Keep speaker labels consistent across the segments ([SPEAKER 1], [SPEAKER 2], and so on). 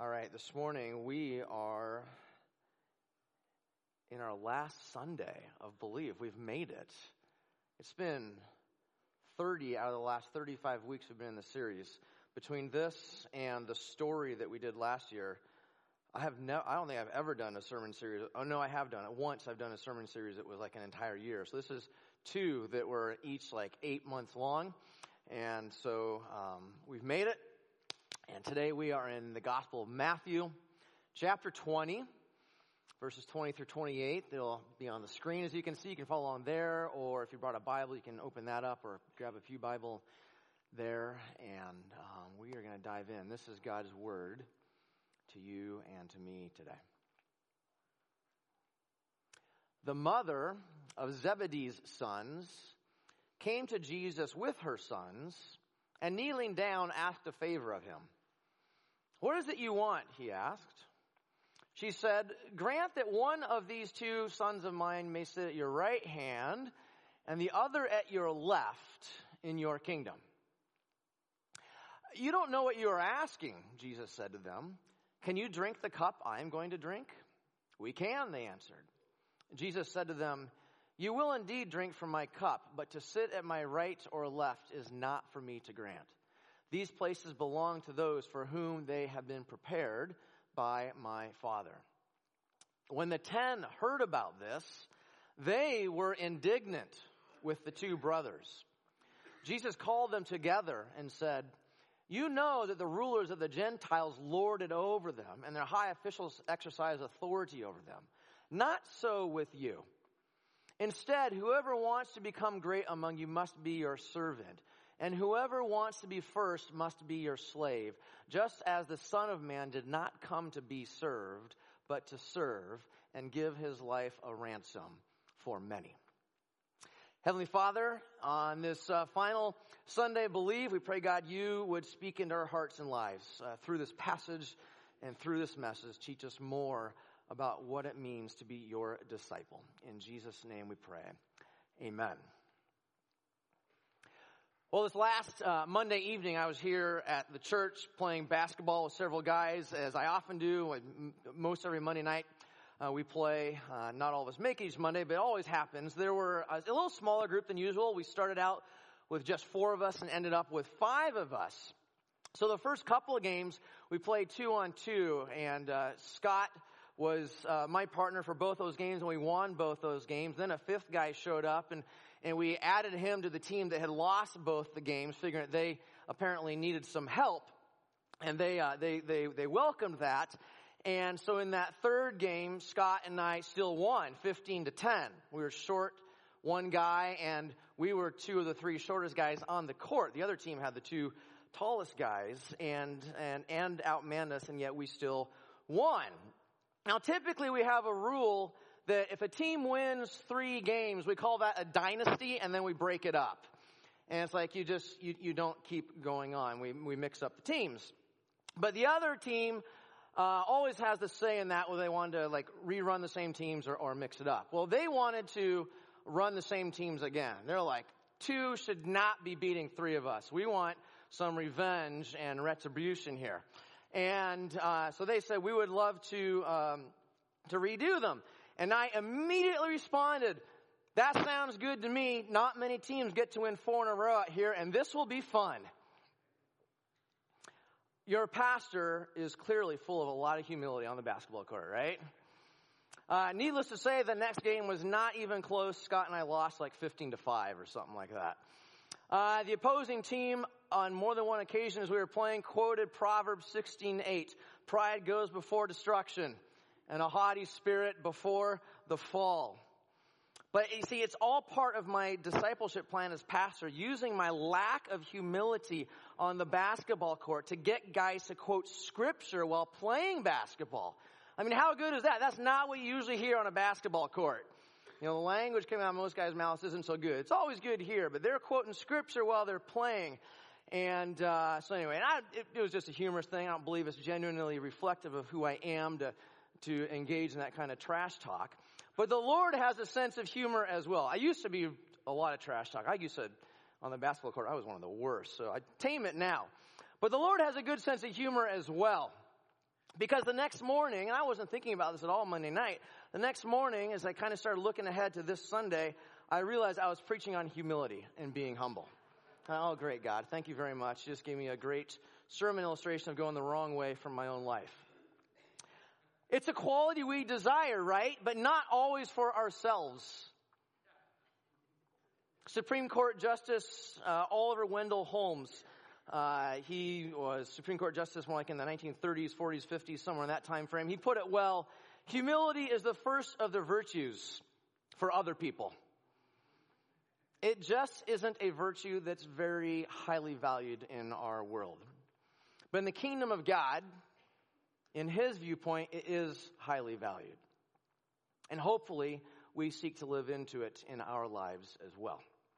[SPEAKER 1] All right, this morning we are in our last Sunday of Believe. We've made it. It's been 30 out of the last 35 weeks we've been in the series. Between this and the story that we did last year, I don't think I've ever done a sermon series. Oh, no, I have done it. Once I've done a sermon series that was like an entire year. So this is two that were each like 8 months long. And so we've made it. And today we are in the Gospel of Matthew, chapter 20, verses 20 through 28. They'll be on the screen as you can see. You can follow on there, or if you brought a Bible, you can open that up or grab a few Bible there. And we are going to dive in. This is God's Word to you and to me today. The mother of Zebedee's sons came to Jesus with her sons, and kneeling down, asked a favor of him. "What is it you want?" he asked. She said, "Grant that one of these two sons of mine may sit at your right hand and the other at your left in your kingdom." "You don't know what you are asking," Jesus said to them. "Can you drink the cup I am going to drink?" "We can," they answered. Jesus said to them, "You will indeed drink from my cup, but to sit at my right or left is not for me to grant. These places belong to those for whom they have been prepared by my Father." When the 10 heard about this, they were indignant with the two brothers. Jesus called them together and said, "You know that the rulers of the Gentiles lord it over them, and their high officials exercise authority over them. Not so with you. Instead, whoever wants to become great among you must be your servant, and whoever wants to be first must be your slave, just as the Son of Man did not come to be served, but to serve and give his life a ransom for many." Heavenly Father, on this final Sunday of Believe, we pray, God, you would speak into our hearts and lives through this passage and through this message. Teach us more about what it means to be your disciple. In Jesus' name we pray. Amen. Well, this last Monday evening, I was here at the church playing basketball with several guys, as I often do. Most every Monday night, we play. Not all of us make each Monday, but it always happens. There were a little smaller group than usual. We started out with just 4 of us and ended up with 5 of us. So the first couple of games, we played 2-on-2, and Scott was my partner for both those games, and we won both those games. Then a 5th guy showed up, and we added him to the team that had lost both the games, figuring that they apparently needed some help, and they welcomed that. And so in that 3rd game, Scott and I still won 15-10. We were short one guy, and we were 2 of the 3 shortest guys on the court. The other team had the 2 tallest guys and outmanned us, and yet we still won. Now, typically we have a rule that if a team wins 3 games, we call that a dynasty, and then we break it up. And it's like you don't keep going on. We mix up the teams. But the other team always has the say in that, where they wanted to like rerun the same teams or mix it up. Well, they wanted to run the same teams again. They're like, 2 should not be beating 3 of us. We want some revenge and retribution here. And so they said we would love to redo them. And I immediately responded, "That sounds good to me. Not many teams get to win 4 in a row out here, and this will be fun." Your pastor is clearly full of a lot of humility on the basketball court, right? Needless to say, the next game was not even close. Scott and I lost like 15-5 or something like that. The opposing team, on more than one occasion as we were playing, quoted Proverbs 16:8. "Pride goes before destruction, and a haughty spirit before the fall." But you see, it's all part of my discipleship plan as pastor, using my lack of humility on the basketball court to get guys to quote scripture while playing basketball. I mean, how good is that? That's not what you usually hear on a basketball court. You know, the language coming out of most guys' mouths isn't so good. It's always good here, but they're quoting scripture while they're playing. And so anyway, it was just a humorous thing. I don't believe it's genuinely reflective of who I am to engage in that kind of trash talk. But the Lord has a sense of humor as well. I used to be a lot of trash talk. I used to, on the basketball court, I was one of the worst. So I tame it now. But the Lord has a good sense of humor as well. Because the next morning, and I wasn't thinking about this at all Monday night, the next morning, as I kind of started looking ahead to this Sunday, I realized I was preaching on humility and being humble. Oh, great, God. Thank you very much. You just gave me a great sermon illustration of going the wrong way from my own life. It's a quality we desire, right? But not always for ourselves. Supreme Court Justice Oliver Wendell Holmes, he was Supreme Court Justice more like in the 1930s, 40s, 50s, somewhere in that time frame. He put it well, humility is the first of the virtues for other people. It just isn't a virtue that's very highly valued in our world. But in the kingdom of God, in his viewpoint, it is highly valued. And hopefully, we seek to live into it in our lives as well.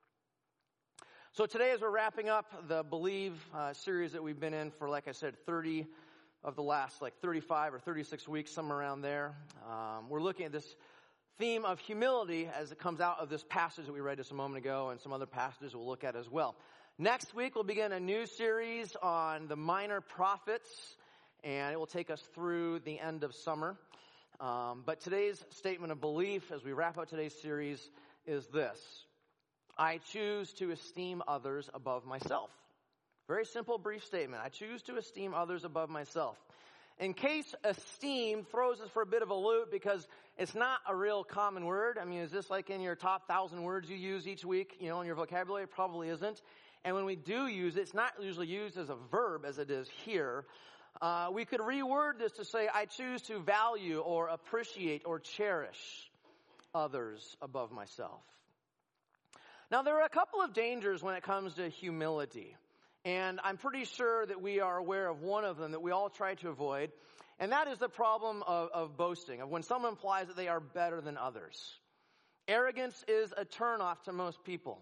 [SPEAKER 1] So today, as we're wrapping up the Believe series that we've been in for, like I said, 30 of the last, 35 or 36 weeks, somewhere around there, we're looking at this theme of humility as it comes out of this passage that we read just a moment ago and some other passages we'll look at as well. Next week, we'll begin a new series on the minor prophets, and it will take us through the end of summer. But today's statement of belief as we wrap up today's series is this: I choose to esteem others above myself. Very simple, brief statement. I choose to esteem others above myself. In case esteem throws us for a bit of a loop because it's not a real common word. I mean, is this like in your top 1,000 words you use each week, in your vocabulary? It probably isn't. And when we do use it, it's not usually used as a verb as it is here. We could reword this to say, I choose to value or appreciate or cherish others above myself. Now, there are a couple of dangers when it comes to humility. And I'm pretty sure that we are aware of one of them that we all try to avoid. And that is the problem of boasting, of when someone implies that they are better than others. Arrogance is a turnoff to most people.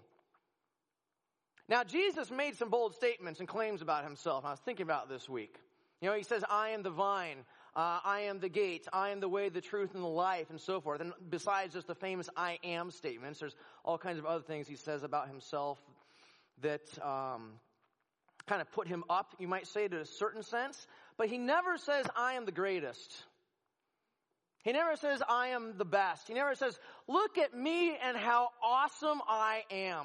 [SPEAKER 1] Now, Jesus made some bold statements and claims about himself. I was thinking about it this week. He says, I am the vine, I am the gate, I am the way, the truth, and the life, and so forth. And besides just the famous I am statements, there's all kinds of other things he says about himself that kind of put him up, you might say, to a certain sense. But he never says, I am the greatest. He never says, I am the best. He never says, look at me and how awesome I am.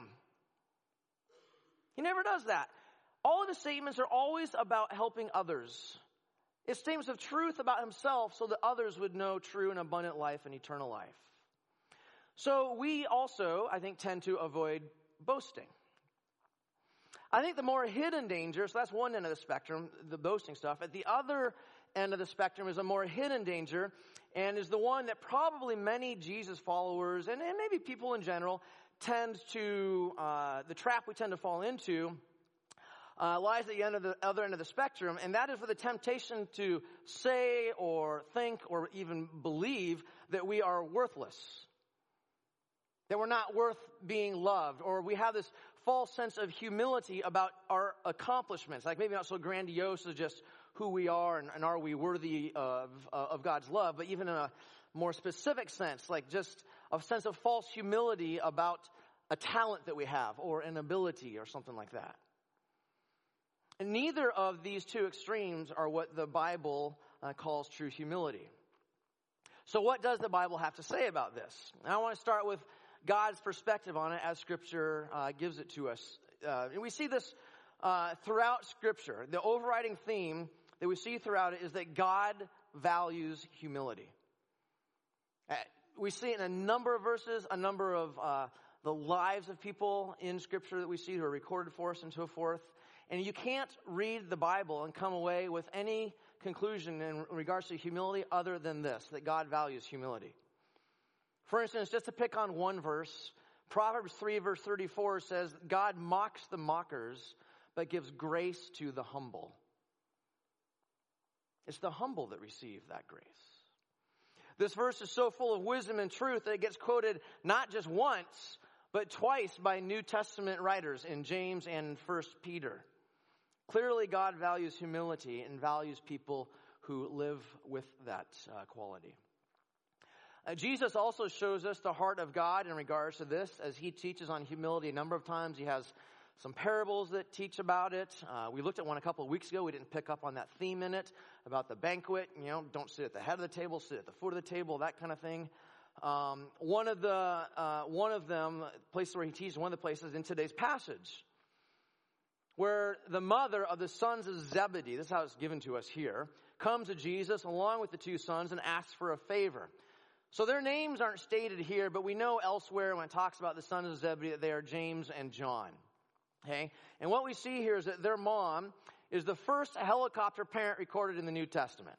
[SPEAKER 1] He never does that. All of his statements are always about helping others. It's statements of truth about himself so that others would know true and abundant life and eternal life. So we also, I think, tend to avoid boasting. I think the more hidden danger, so that's one end of the spectrum, the boasting stuff. At the other end of the spectrum is a more hidden danger, and is the one that probably many Jesus followers, and maybe people in general, tend to, the trap we tend to fall into, lies at the other end of the spectrum, and that is for the temptation to say or think or even believe that we are worthless, that we're not worth being loved, or we have this false sense of humility about our accomplishments, like maybe not so grandiose as just who we are and are we worthy of God's love, but even in a more specific sense, like just a sense of false humility about a talent that we have or an ability or something like that. And neither of these two extremes are what the Bible calls true humility. So what does the Bible have to say about this? And I want to start with God's perspective on it as Scripture gives it to us. And we see this throughout Scripture. The overriding theme that we see throughout it is that God values humility. We see it in a number of verses, a number of the lives of people in Scripture that we see who are recorded for us and so forth. And you can't read the Bible and come away with any conclusion in regards to humility other than this, that God values humility. For instance, just to pick on one verse, Proverbs 3 verse 34 says, God mocks the mockers, but gives grace to the humble. It's the humble that receive that grace. This verse is so full of wisdom and truth that it gets quoted not just once, but twice by New Testament writers in James and 1 Peter. Clearly, God values humility and values people who live with that quality. Jesus also shows us the heart of God in regards to this as he teaches on humility a number of times. He has some parables that teach about it. We looked at one a couple of weeks ago. We didn't pick up on that theme in it about the banquet. Don't sit at the head of the table, sit at the foot of the table, that kind of thing. One of them, places where he teaches, one of the places in today's passage, where the mother of the sons of Zebedee, this is how it's given to us here, comes to Jesus along with the two sons and asks for a favor. So their names aren't stated here, but we know elsewhere when it talks about the sons of Zebedee that they are James and John. Okay? And what we see here is that their mom is the first helicopter parent recorded in the New Testament.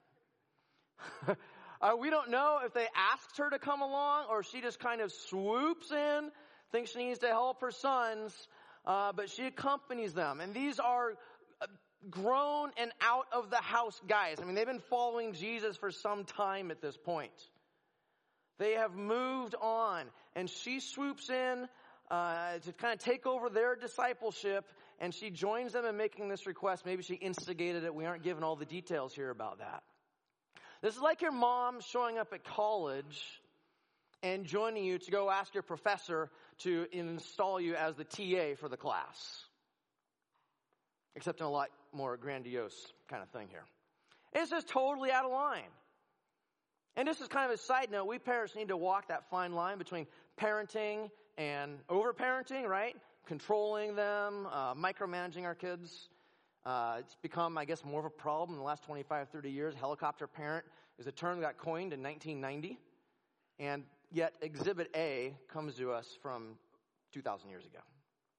[SPEAKER 1] We don't know if they asked her to come along or she just kind of swoops in, thinks she needs to help her sons, but she accompanies them. And these are grown and out of the house guys. I mean, they've been following Jesus for some time at this point. They have moved on, and she swoops in to kind of take over their discipleship, and she joins them in making this request. Maybe she instigated it. We aren't given all the details here about that. This is like your mom showing up at college and joining you to go ask your professor to install you as the TA for the class. Except in a lot more grandiose kind of thing here. It's just totally out of line. And this is kind of a side note. We parents need to walk that fine line between parenting and over-parenting, right? Controlling them, micromanaging our kids. It's become, I guess, more of a problem in the last 25, 30 years. Helicopter parent is a term that got coined in 1990. And yet Exhibit A comes to us from 2,000 years ago.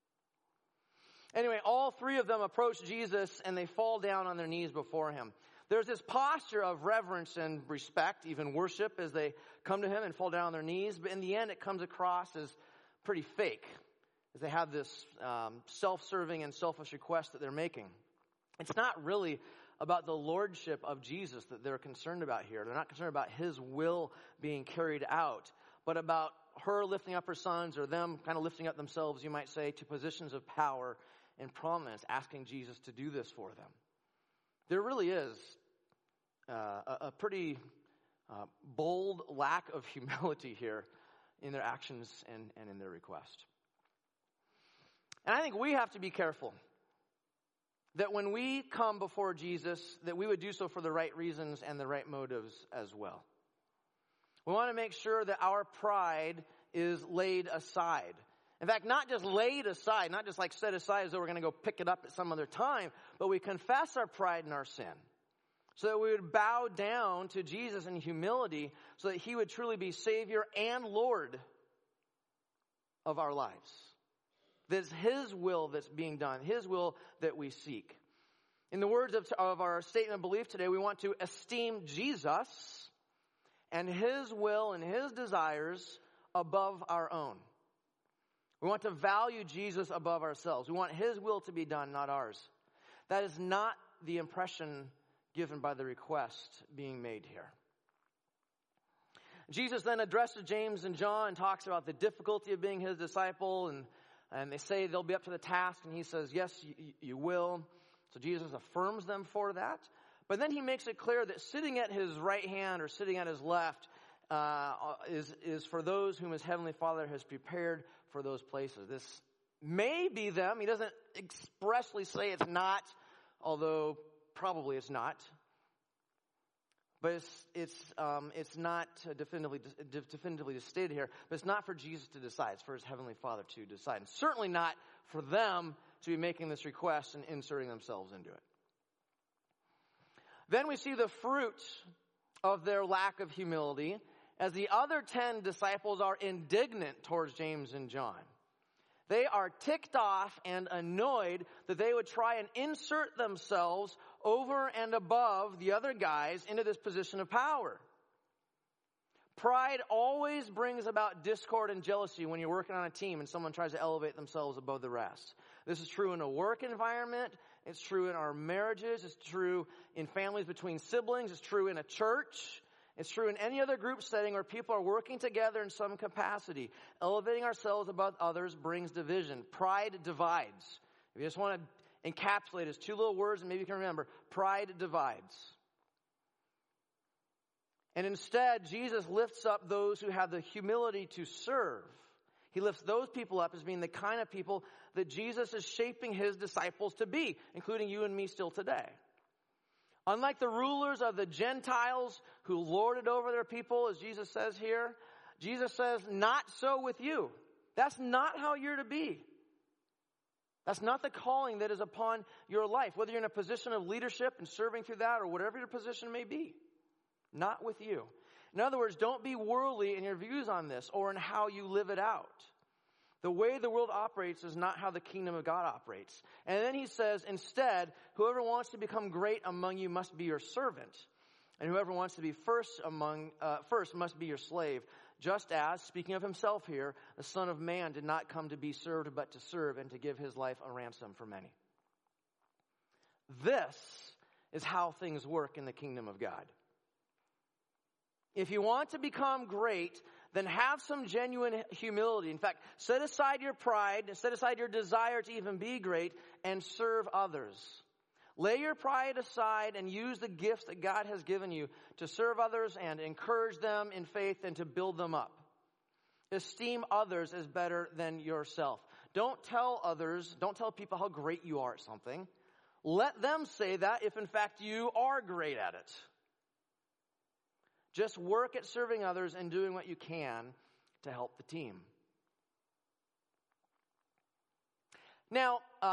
[SPEAKER 1] Anyway, all three of them approach Jesus and they fall down on their knees before him. There's this posture of reverence and respect, even worship, as they come to him and fall down on their knees. But in the end, it comes across as pretty fake, as they have this self-serving and selfish request that they're making. It's not really about the lordship of Jesus that they're concerned about here. They're not concerned about his will being carried out, but about her lifting up her sons, or them kind of lifting up themselves, you might say, to positions of power and prominence, asking Jesus to do this for them. There really is a pretty bold lack of humility here in their actions and in their request. And I think we have to be careful that when we come before Jesus, that we would do so for the right reasons and the right motives as well. We want to make sure that our pride is laid aside. In fact, not just laid aside, not just like set aside as though we're going to go pick it up at some other time, but we confess our pride and our sin so that we would bow down to Jesus in humility so that he would truly be Savior and Lord of our lives. That it's his will that's being done, his will that we seek. In the words of our statement of belief today, we want to esteem Jesus and his will and his desires above our own. We want to value Jesus above ourselves. We want his will to be done, not ours. That is not the impression given by the request being made here. Jesus then addresses James and John and talks about the difficulty of being his disciple, and they say they'll be up to the task, and he says, yes, you will. So Jesus affirms them for that. But then he makes it clear that sitting at his right hand or sitting at his left is for those whom his heavenly Father has prepared for those places. This may be them. He doesn't expressly say it's not, although probably it's not. But it's not definitively stated here. But it's not for Jesus to decide. It's for his heavenly Father to decide. And certainly not for them to be making this request and inserting themselves into it. Then we see the fruit of their lack of humility as the other 10 disciples are indignant towards James and John. They are ticked off and annoyed that they would try and insert themselves over and above the other guys into this position of power. Pride always brings about discord and jealousy when you're working on a team and someone tries to elevate themselves above the rest. This is true in a work environment. It's true in our marriages. It's true in families between siblings. It's true in a church. It's true in any other group setting where people are working together in some capacity. Elevating ourselves above others brings division. Pride divides. If you just want to encapsulate it as two little words and maybe you can remember, pride divides. And instead, Jesus lifts up those who have the humility to serve. He lifts those people up as being the kind of people that Jesus is shaping his disciples to be, including you and me still today. Unlike the rulers of the Gentiles who lorded over their people, as Jesus says here, Jesus says, not so with you. That's not how you're to be. That's not the calling that is upon your life, whether you're in a position of leadership and serving through that or whatever your position may be. Not with you. In other words, don't be worldly in your views on this or in how you live it out. The way the world operates is not how the kingdom of God operates. And then he says, instead, whoever wants to become great among you must be your servant. And whoever wants to be first must be your slave. Just as, speaking of himself here, the Son of Man did not come to be served, but to serve and to give his life a ransom for many. This is how things work in the kingdom of God. If you want to become great, then have some genuine humility. In fact, set aside your pride, set aside your desire to even be great, and serve others. Lay your pride aside and use the gifts that God has given you to serve others and encourage them in faith and to build them up. Esteem others as better than yourself. Don't tell people how great you are at something. Let them say that if in fact you are great at it. Just work at serving others and doing what you can to help the team. Now,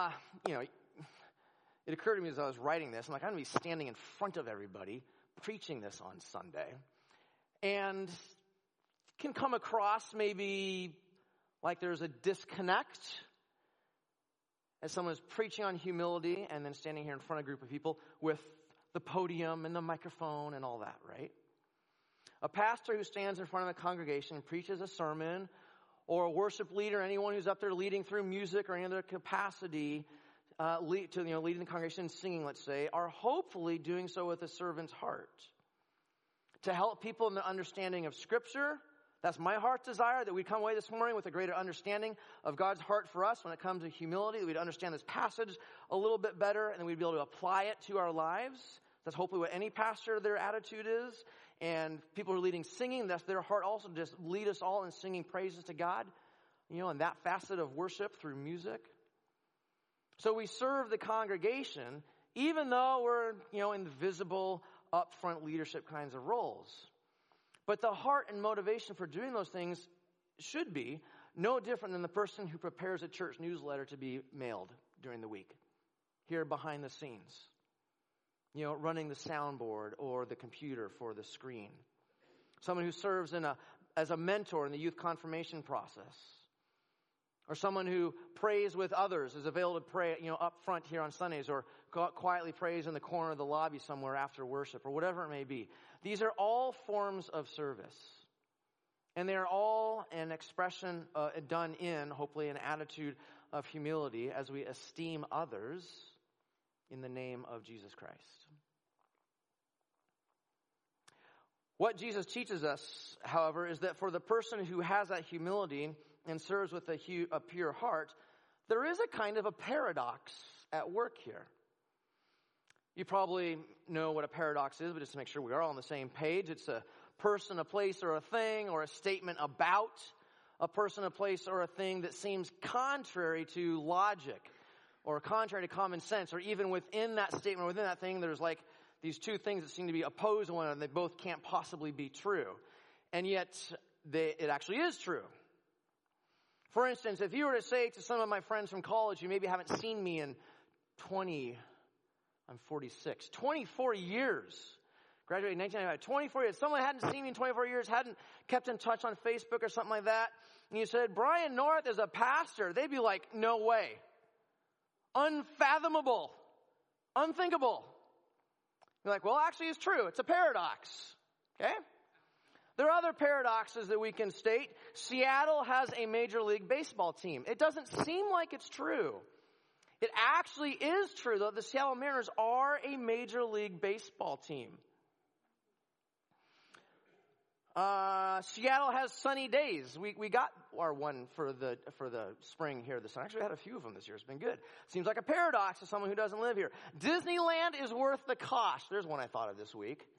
[SPEAKER 1] it occurred to me as I was writing this, I'm like, I'm going to be standing in front of everybody preaching this on Sunday. And it can come across maybe like there's a disconnect as someone is preaching on humility and then standing here in front of a group of people with the podium and the microphone and all that, right? A pastor who stands in front of a congregation and preaches a sermon, or a worship leader, anyone who's up there leading through music or any other capacity, leading the congregation and singing, let's say, are hopefully doing so with a servant's heart. To help people in the understanding of Scripture. That's my heart's desire, that we'd come away this morning with a greater understanding of God's heart for us when it comes to humility, that we'd understand this passage a little bit better, and then we'd be able to apply it to our lives. That's hopefully what any pastor, their attitude is. And people who are leading singing, that's their heart also, to just lead us all in singing praises to God, in that facet of worship through music. So we serve the congregation, even though we're, in the visible, upfront leadership kinds of roles. But the heart and motivation for doing those things should be no different than the person who prepares a church newsletter to be mailed during the week, here behind the scenes. Running the soundboard or the computer for the screen. Someone who serves as a mentor in the youth confirmation process. Or someone who prays with others, is available to pray, up front here on Sundays, or quietly prays in the corner of the lobby somewhere after worship, or whatever it may be. These are all forms of service. And they are all an expression done in, hopefully, an attitude of humility as we esteem others in the name of Jesus Christ. What Jesus teaches us, however, is that for the person who has that humility and serves with a pure heart, there is a kind of a paradox at work here. You probably know what a paradox is, but just to make sure we are all on the same page, it's a person, a place, or a thing, or a statement about a person, a place, or a thing that seems contrary to logic, or contrary to common sense, or even within that statement, within that thing, there's like these two things that seem to be opposed to one another, and they both can't possibly be true. And yet, it actually is true. For instance, if you were to say to some of my friends from college who maybe haven't seen me in 24 years, graduated in 1995, 24 years, someone hadn't seen me in 24 years, hadn't kept in touch on Facebook or something like that, and you said, Brian North is a pastor, they'd be like, no way. Unfathomable. Unthinkable. You're like, well, actually it's true. It's a paradox. Okay? There are other paradoxes that we can state. Seattle has a Major League Baseball team. It doesn't seem like it's true. It actually is true, though. The Seattle Mariners are a Major League Baseball team. Seattle has sunny days. We got our one for the spring here this summer. Actually, we had a few of them this year. It's been good. Seems like a paradox to someone who doesn't live here. Disneyland is worth the cost. There's one I thought of this week.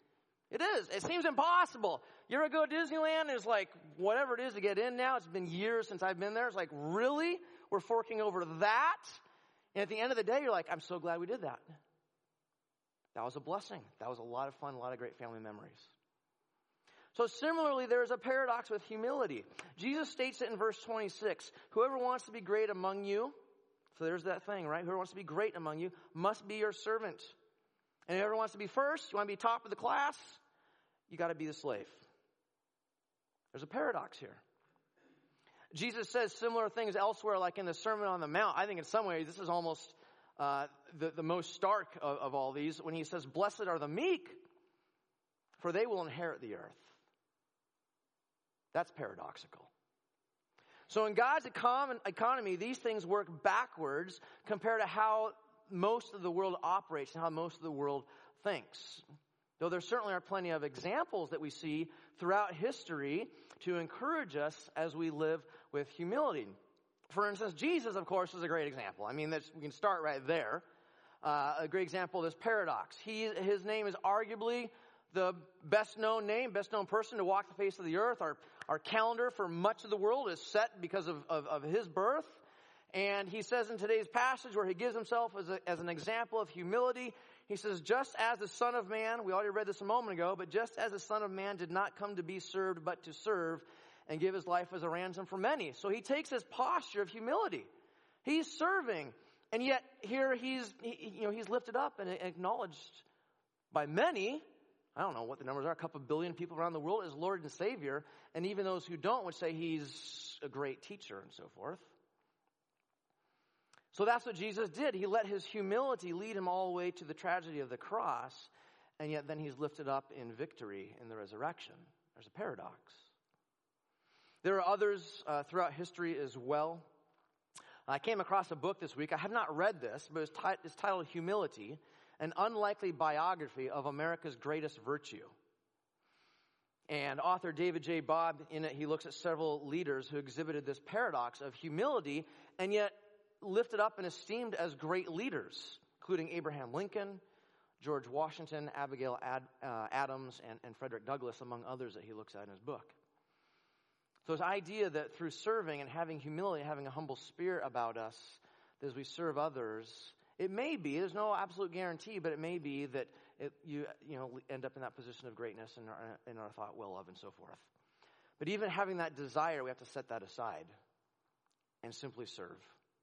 [SPEAKER 1] It is. It seems impossible. You ever go to Disneyland? It's like, whatever it is to get in now. It's been years since I've been there. It's like, really? We're forking over that? And at the end of the day, you're like, I'm so glad we did that. That was a blessing. That was a lot of fun, a lot of great family memories. So similarly, there's a paradox with humility. Jesus states it in verse 26. Whoever wants to be great among you, so there's that thing, right? Whoever wants to be great among you must be your servant. And whoever wants to be first, you want to be top of the class, you got to be the slave. There's a paradox here. Jesus says similar things elsewhere, like in the Sermon on the Mount. I think in some ways this is almost the most stark of all these, when he says, blessed are the meek, for they will inherit the earth. That's paradoxical. So in God's economy, these things work backwards compared to how most of the world operates and how most of the world thinks. Though there certainly are plenty of examples that we see throughout history to encourage us as we live with humility. For instance, Jesus, of course, is a great example. I mean, we can start right there. A great example of this paradox. His name is arguably the best known person to walk the face of the earth. Our calendar for much of the world is set because of his birth. And he says in today's passage, where he gives himself as an example of humility, he says, just as the Son of Man, we already read this a moment ago, but just as the Son of Man did not come to be served, but to serve and give his life as a ransom for many. So he takes this posture of humility. He's serving, and yet here he's lifted up and acknowledged by many. I don't know what the numbers are, a couple billion people around the world as Lord and Savior, and even those who don't would say he's a great teacher and so forth. So that's what Jesus did. He let his humility lead him all the way to the tragedy of the cross, and yet then he's lifted up in victory in the resurrection. There's a paradox. There are others throughout history as well. I came across a book this week. I have not read this, but it's titled Humility, an Unlikely Biography of America's Greatest Virtue. And author David J. Bobb, in it, he looks at several leaders who exhibited this paradox of humility and yet lifted up and esteemed as great leaders, including Abraham Lincoln, George Washington, Abigail Adams, and Frederick Douglass, among others that he looks at in his book. So this idea that through serving and having humility, having a humble spirit about us, as we serve others, it may be, there's no absolute guarantee, but it may be that you end up in that position of greatness and are thought well of and so forth. But even having that desire, we have to set that aside and simply serve.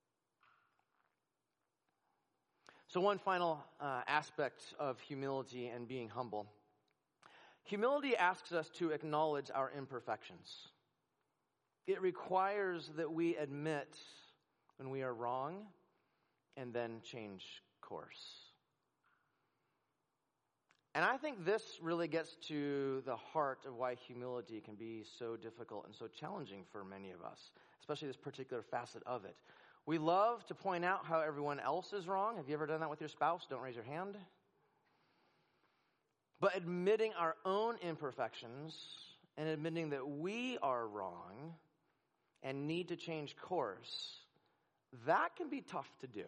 [SPEAKER 1] So one final aspect of humility and being humble. Humility asks us to acknowledge our imperfections. It requires that we admit when we are wrong and then change course. And I think this really gets to the heart of why humility can be so difficult and so challenging for many of us, especially this particular facet of it. We love to point out how everyone else is wrong. Have you ever done that with your spouse? Don't raise your hand. But admitting our own imperfections and admitting that we are wrong and need to change course, that can be tough to do.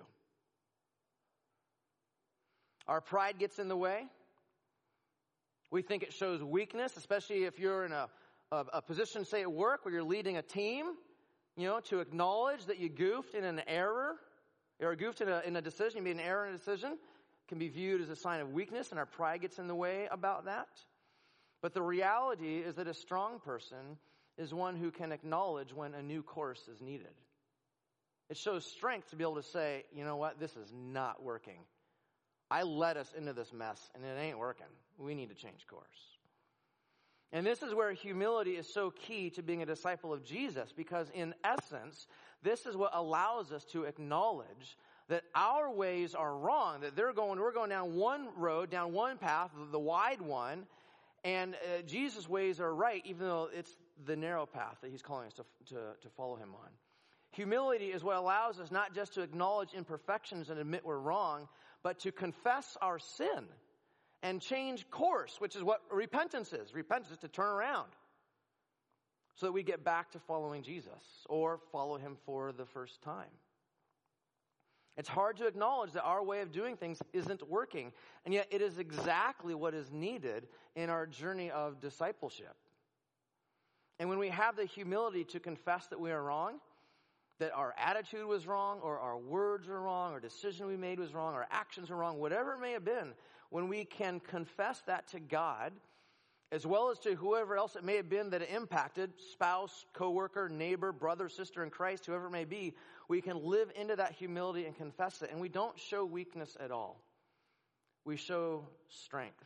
[SPEAKER 1] Our pride gets in the way. We think it shows weakness, especially if you're in a position, say at work, where you're leading a team. To acknowledge that you goofed in an error, or goofed in a decision, you made an error in a decision, can be viewed as a sign of weakness, and our pride gets in the way about that. But the reality is that a strong person is one who can acknowledge when a new course is needed. It shows strength to be able to say, you know what, this is not working. I led us into this mess, and it ain't working. We need to change course. And this is where humility is so key to being a disciple of Jesus, because in essence, this is what allows us to acknowledge that our ways are wrong, that we're going down one road, down one path, the wide one, and Jesus' ways are right, even though it's the narrow path that he's calling us to follow him on. Humility is what allows us not just to acknowledge imperfections and admit we're wrong, but to confess our sin and change course, which is what repentance is. Repentance is to turn around so that we get back to following Jesus or follow him for the first time. It's hard to acknowledge that our way of doing things isn't working, and yet it is exactly what is needed in our journey of discipleship. And when we have the humility to confess that we are wrong, that our attitude was wrong, or our words were wrong, or decision we made was wrong, our actions were wrong, whatever it may have been, when we can confess that to God, as well as to whoever else it may have been that it impacted, spouse, coworker, neighbor, brother, sister in Christ, whoever it may be, we can live into that humility and confess it. And we don't show weakness at all. We show strength.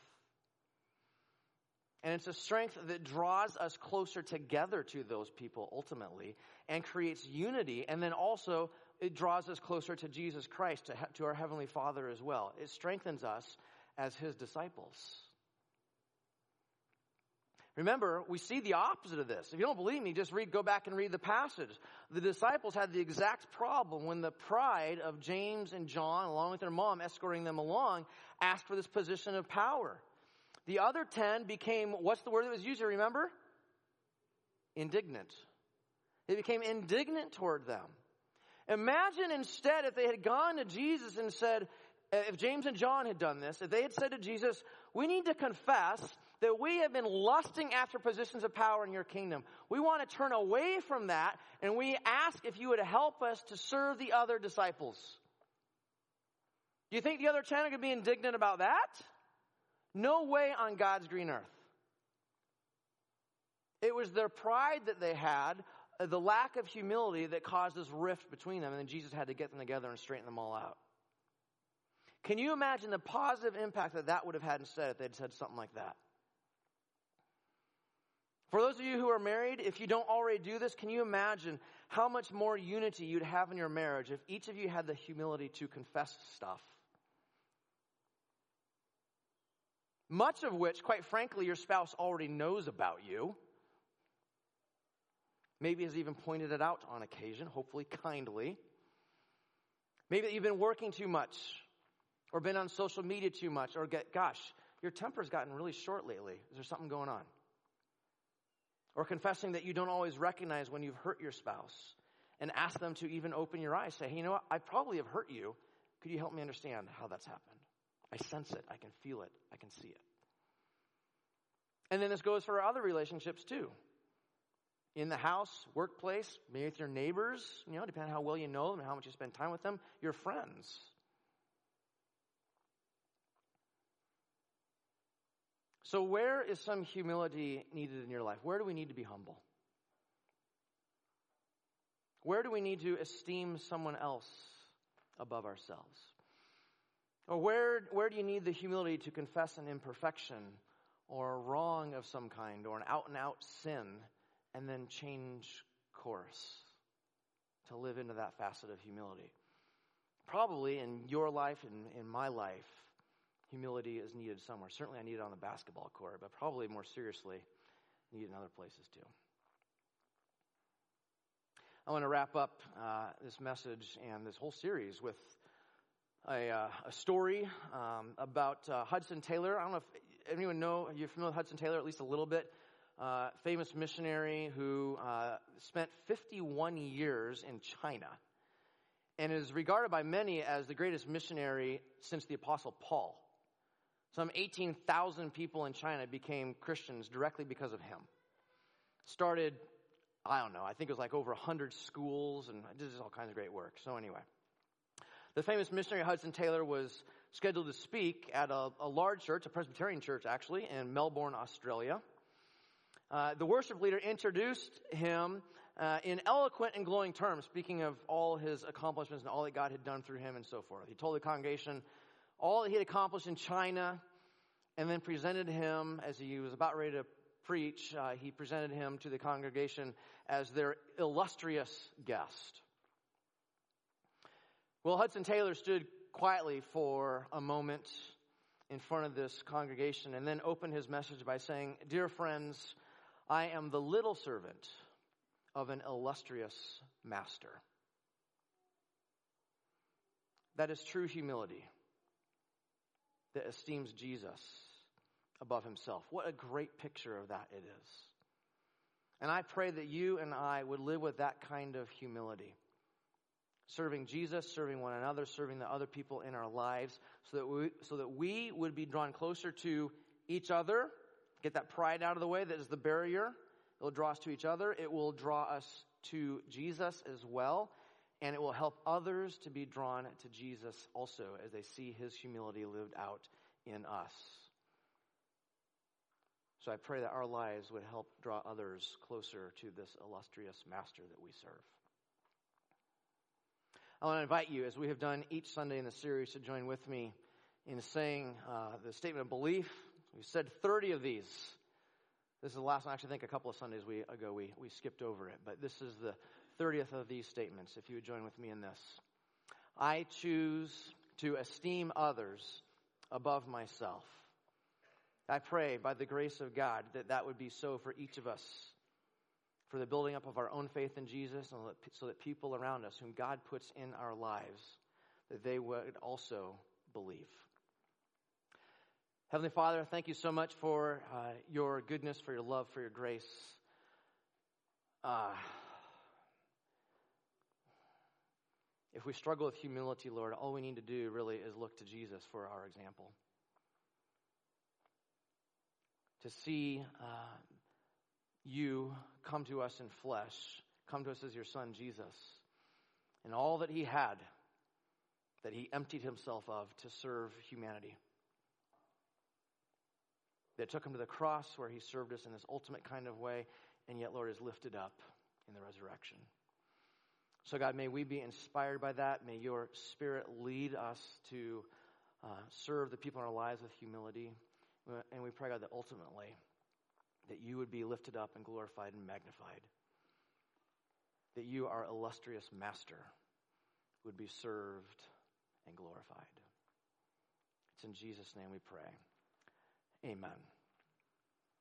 [SPEAKER 1] And it's a strength that draws us closer together to those people ultimately and creates unity. And then also it draws us closer to Jesus Christ, to our Heavenly Father as well. It strengthens us as His disciples. Remember, we see the opposite of this. If you don't believe me, just go back and read the passage. The disciples had the exact problem when the pride of James and John, along with their mom escorting them along, asked for this position of power. The other 10 became, what's the word that was used here, remember? Indignant. They became indignant toward them. Imagine instead if they had gone to Jesus and said, if James and John had done this, if they had said to Jesus, we need to confess that we have been lusting after positions of power in your kingdom. We want to turn away from that, and we ask if you would help us to serve the other disciples. Do you think the other 10 are going to be indignant about that? No way on God's green earth. It was their pride that they had, the lack of humility that caused this rift between them, and then Jesus had to get them together and straighten them all out. Can you imagine the positive impact that would have had instead if they'd said something like that? For those of you who are married, if you don't already do this, can you imagine how much more unity you'd have in your marriage if each of you had the humility to confess stuff? Much of which, quite frankly, your spouse already knows about you. Maybe has even pointed it out on occasion, hopefully kindly. Maybe that you've been working too much, or been on social media too much, or gosh, your temper's gotten really short lately. Is there something going on? Or confessing that you don't always recognize when you've hurt your spouse, and ask them to even open your eyes. Say, hey, you know what? I probably have hurt you. Could you help me understand how that's happened? I sense it. I can feel it. I can see it. And then this goes for other relationships too. In the house, workplace, maybe with your neighbors, depending on how well you know them and how much you spend time with them, your friends. So where is some humility needed in your life? Where do we need to be humble? Where do we need to esteem someone else above ourselves? Or where do you need the humility to confess an imperfection or a wrong of some kind or an out-and-out sin and then change course to live into that facet of humility? Probably in your life and in my life, humility is needed somewhere. Certainly I need it on the basketball court, but probably more seriously, need it in other places too. I want to wrap up this message and this whole series with a story about Hudson Taylor. I don't know if anyone you're familiar with Hudson Taylor, at least a little bit. Famous missionary who spent 51 years in China and is regarded by many as the greatest missionary since the Apostle Paul. Some 18,000 people in China became Christians directly because of him. Started, I think it was like over 100 schools, and did all kinds of great work. So anyway, the famous missionary Hudson Taylor was scheduled to speak at a large church, a Presbyterian church actually, in Melbourne, Australia. The worship leader introduced him in eloquent and glowing terms, speaking of all his accomplishments and all that God had done through him and so forth. He told the congregation all that he had accomplished in China, and then presented him, as he was about ready to preach, he presented him to the congregation as their illustrious guest. Well, Hudson Taylor stood quietly for a moment in front of this congregation and then opened his message by saying, "Dear friends, I am the little servant of an illustrious master." That is true humility that esteems Jesus above himself. What a great picture of that it is. And I pray that you and I would live with that kind of humility serving Jesus, serving one another, serving the other people in our lives, so that we would be drawn closer to each other. Get that pride out of the way. That is the barrier. It will draw us to each other. It will draw us to Jesus as well. And it will help others to be drawn to Jesus also as they see his humility lived out in us. So I pray that our lives would help draw others closer to this illustrious master that we serve. I want to invite you, as we have done each Sunday in the series, to join with me in saying the statement of belief. We said 30 of these. This is the last one. Actually, I think a couple of Sundays ago we skipped over it. But this is the 30th of these statements, if you would join with me in this. I choose to esteem others above myself. I pray by the grace of God that would be so for each of us, for the building up of our own faith in Jesus, and so that people around us whom God puts in our lives, that they would also believe. Heavenly Father, thank you so much for your goodness, for your love, for your grace. If we struggle with humility, Lord, all we need to do really is look to Jesus for our example. To see you come to us in flesh, come to us as your Son, Jesus, and all that he had, that he emptied himself of to serve humanity. That took him to the cross where he served us in this ultimate kind of way, and yet, Lord, is lifted up in the resurrection. So, God, may we be inspired by that. May your Spirit lead us to serve the people in our lives with humility. And we pray, God, that ultimately that you would be lifted up and glorified and magnified. That you, our illustrious master, would be served and glorified. It's in Jesus' name we pray. Amen.